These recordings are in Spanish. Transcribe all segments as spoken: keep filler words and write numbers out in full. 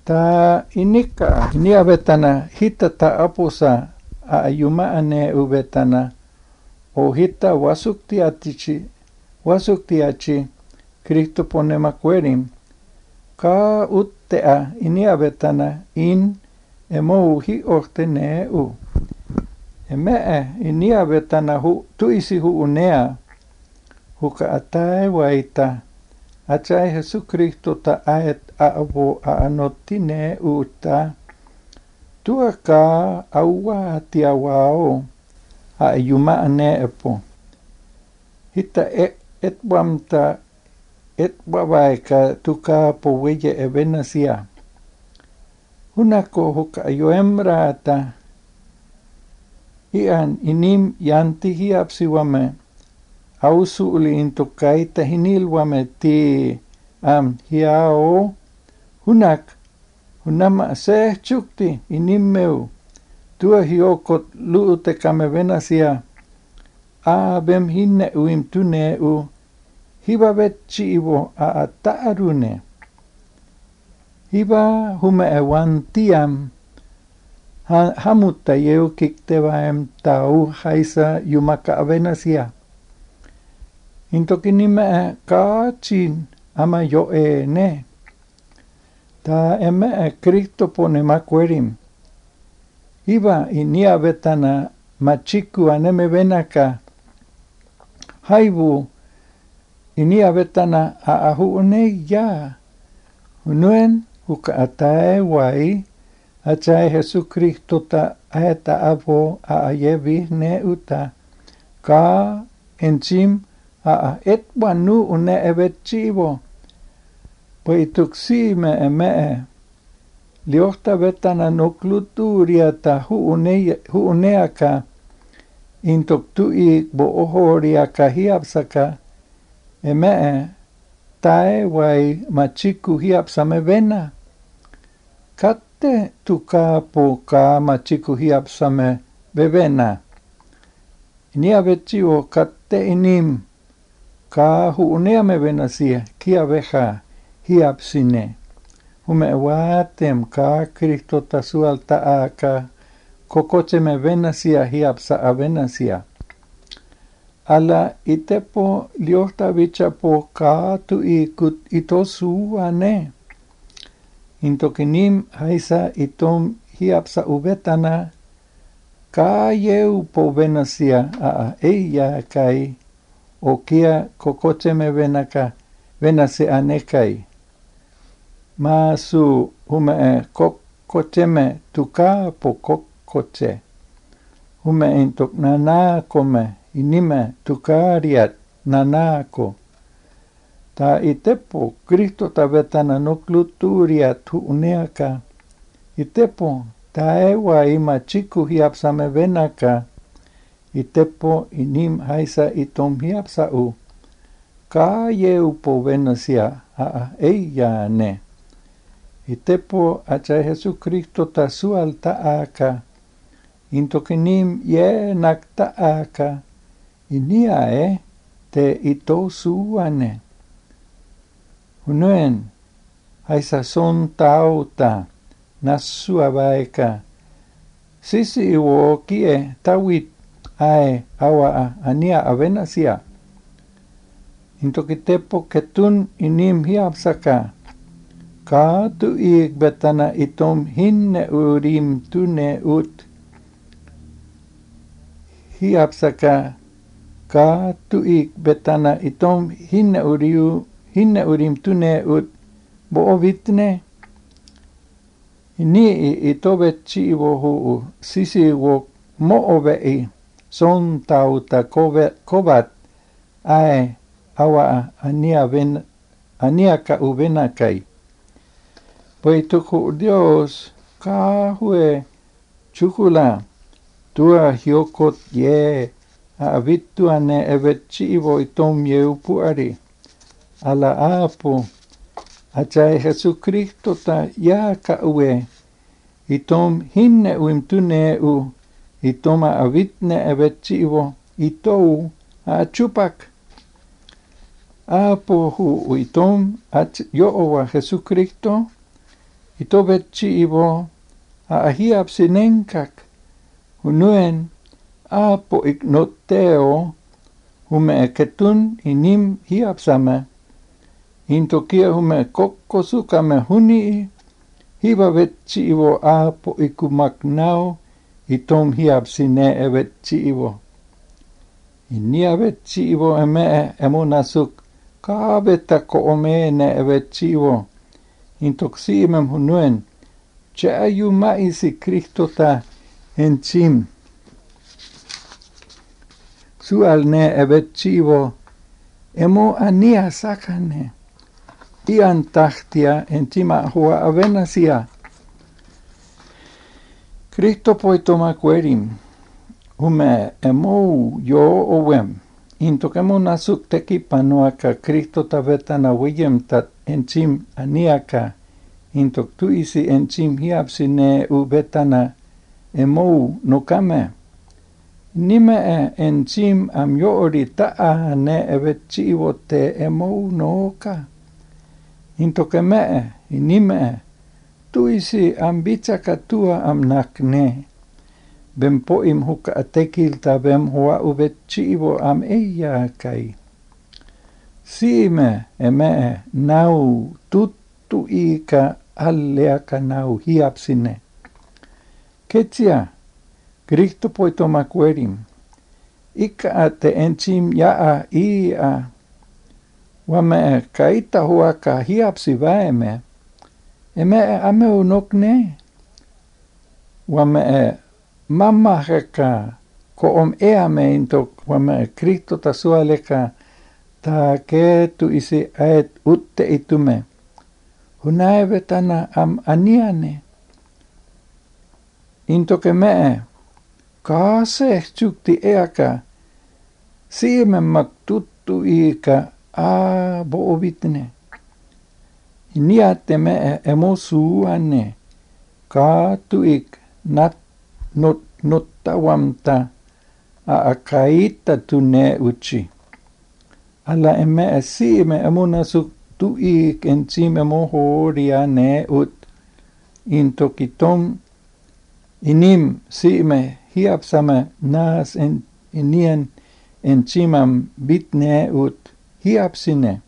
Ta inika nia betana hita ta apusa a ayuma ane ubetana o hita wasukti atichi wasukti achi Cristo pone maquerim ka uttea inia betana in emo hi ortene u eme inia betana hu tuisi hu unea huka atae waita achai Jesu Cristo ta aet avo a anotine uta tua ka aua tia wao a yuma ane epo hita et et wamta et wawaika tuka po weye evenasia hunako huka yoemra ata ian inim yanti hiapsiwame ausu uli intokai tahinilwame ti am hiao hunak hunama se chukti inimeu tua hiokot luute kamevenasia a bem hinne uim tuneu hiba vetchi ivo a ataarune hiba hume ewan tiam ha, hamutta yeu kiktevaem tau haisa yumaka avenasia intokinime kaachin ama yo e ne ta eme Cristo pone maquerim hiba inia betana machiku aneme venaka haibu inia betana a ahu ne ya unuen huka atae wai achae Jesu Cristo ta aeta avo a ayevi ne uta ka enchim a et wanu une evetchivo poituksi me eme liorta betana nokluturia hu une hu uneaka intoktui bo ohoria kahiapsaka eme tae wai machiku hiapsame vena katte tuka po ka machiku hiapsame bevena inia vetchivo katte inim ka hu unea me venasia kia veja hiapsine hume watem ka Cristo tasualta aka kokoche me venasia hiapsa avenasia ala itepo liorta vicha po ka tu ikut itosu ane intokinim haisa itom hiapsa ubetana ka yeu po venasia a eia kai o kia kokoche me venaka venase anekai masu hume kokoche me tuka po kokoche hume intok nanako me inime tukariat nanako ta itepo Cristo ta vetana nokluturiat hu uneaka itepo ta ewa ima chiku hiapsame venaka itepo inim haisa itom hiapsa u ka yeu po venasia a eia ne itepo acha Jesu Cristo ta sualta aka intokinim ye nakta aka inia e te ito suane hunuen haisa son tauta nasua vaeka sisi iwo kie tawit ae awa ania avenasia intokitepo ketun inim hiapsaka ka tu ik betana itom hinne urim tune ut hiapsaka ka tu ik betana itom hinne uriu hinne urim tune ut bo ovitne ini itovet chivo hu sisi wo mo ovei son tauta kovat ae awa ania ven ania ka uvena kai poituku Dios ka hue chukula tua hiokot ye a vituane evetchivo itom yeu puari ala apo achai Jesu Cristo ta ya ka ue itom hinne uimtune u itoma avitne evetchivo itou a chupak apo hu itom at yo owa Jesu Cristo ito vetchi ivo a hiap sinenkak, hunuen apo ignoteo hume ketun inim hiap sama, into kia hume kokko sukame huni, hiva vetchi ivo apo ikumaknao, itom hiap sine e vetchi ivo. Inia vetchi ivo eme emonasuk, kaaveta ko omene e vetchi ivo, intoxiimem hunuen, Tja ju maisi Kristota encim. Sualne evetchivo, emo ania sakane, ian tahtia encima hua avenasia. Cristo poitoma querim, hume emo yo ovem, intok emo nasuk teki panoaka Kristota vetana wiyem tat encim aniaka, intok tu isi encim hiapsine u vetana emo no kame. Nime e encim am yoori taa ne evetchivo te emo nooka. Intok eme e, nime e, tu isi am bitsaka tua am nakne. Bem poim huka atekilta bem hoa uvetchivo am eia kai. Siime eme e nau tuttu ika alleaka nau hiapsine. Ketsia, Cristo poitoma querim, ika ate encim jaa ia, wame kaita huaka hiapsi vaeme, eme ameu nokne, wame mamma heka, ko om eame intok, wame Cristo tasualeka, ta ketu isi aet utte itume, hunaevetana am aniane, intoke mee, kaase tsukti eaka, siime mak tuttu ika a boovitne. Niate mee emo suuane, kaatu ik nat not nottawamta a akaita tune uchi. Alla eme siime emo nasuk tu ik encim emo horia ne ut, intokitom inim siime hiapsame nas en inien encimam bitne ut hiapsine.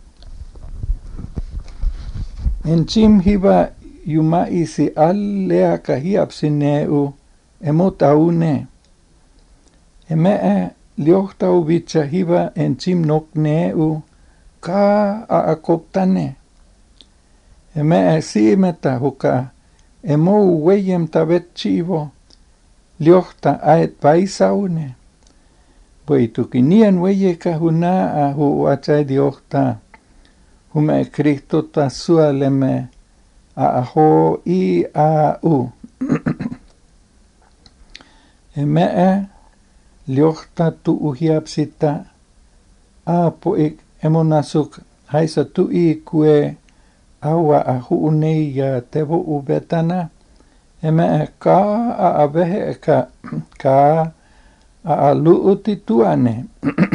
Encim hiva jumaisi alleaka hiapsine u emotaune. Emee liohtau vitsa hiva encim nokne u ka aakoptane. Emee siimeta huka emo wejem tavetchivo, liohta aet paisaune. Poitukinian wejeka hunaa hu atsai liohta, hume Kristota sualeme a aho i a u. Emee liohta tu uhiapsita, apo ik emonasuk haisa tu i kue aua a huunei ja tevo ubetana, eme ka a avehe ka ka a luuti tuane.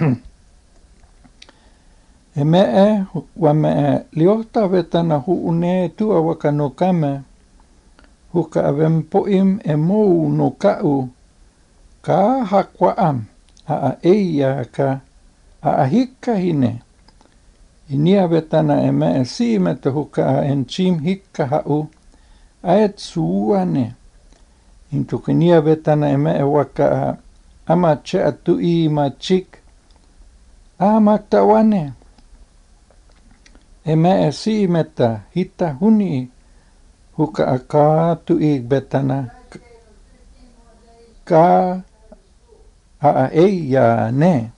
Eme e wame liota vetana huune tua waka no kame, huka avem poim emo no kau, ka hakwaam a a eia ka a a hikka hine. Inia vetana eme siimeta huka encim hikka hau, aet suuane. Intukinia vetana eme waka ama tse tu i ma chik, amaktawane. Eme siimeta hita huni, huka ka tu i betana, ka a a eia ne.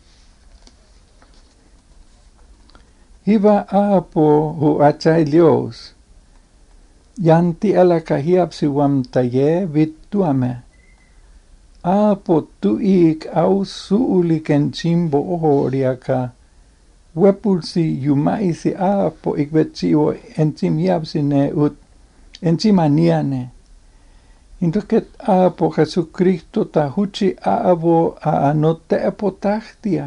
Hiva apo hu atsai lios, yanti ala kahiapsi wam taye vittuame. Apo tuik au suulik encimbo ohoriaka, wepulsi jumaisi apo ikvetsivo encim hiapsine ut encimaniane. Intoket apo Jesu Cristo ta huci avo a anote apotahtia,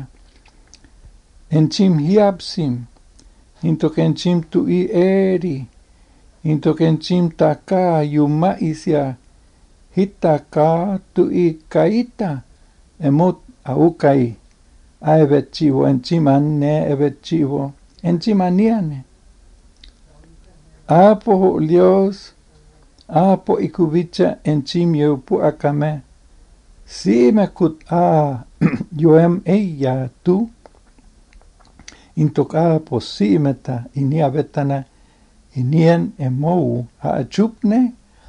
encim hiapsim, intok encim tu i eri, Intok encim taka yuma isya hitaka tui kaita emut aukai aevetchivo encim anne evetchivo encim aniane. Apo Dios apo ikuvicha encim yupu akame sime kut a yoem eya tu intok apo simeta inia vetana inien emou a chupne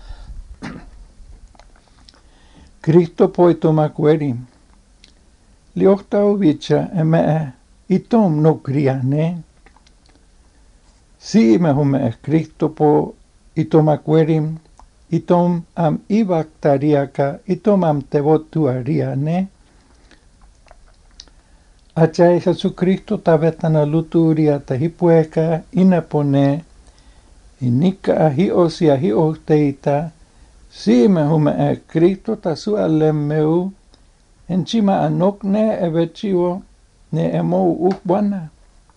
Cristo poitomakueri liohtauvicha eme itom no kriane sime hume Cristo po itomakuerim itom am ivaktariaka itom am tevotuariane Achai Jesucristo tavetana luturia tahipueka inapone inika hiosia hioteita sime hume e Cristo tasu alemmeu encima anokne evetchivo ne emou ukwana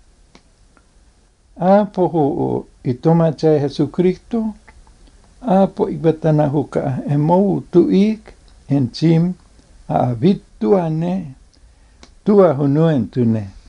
apo ho itoma chai Jesucristo apo ivetana huka emou tuik encim a avituane tua hunuen tune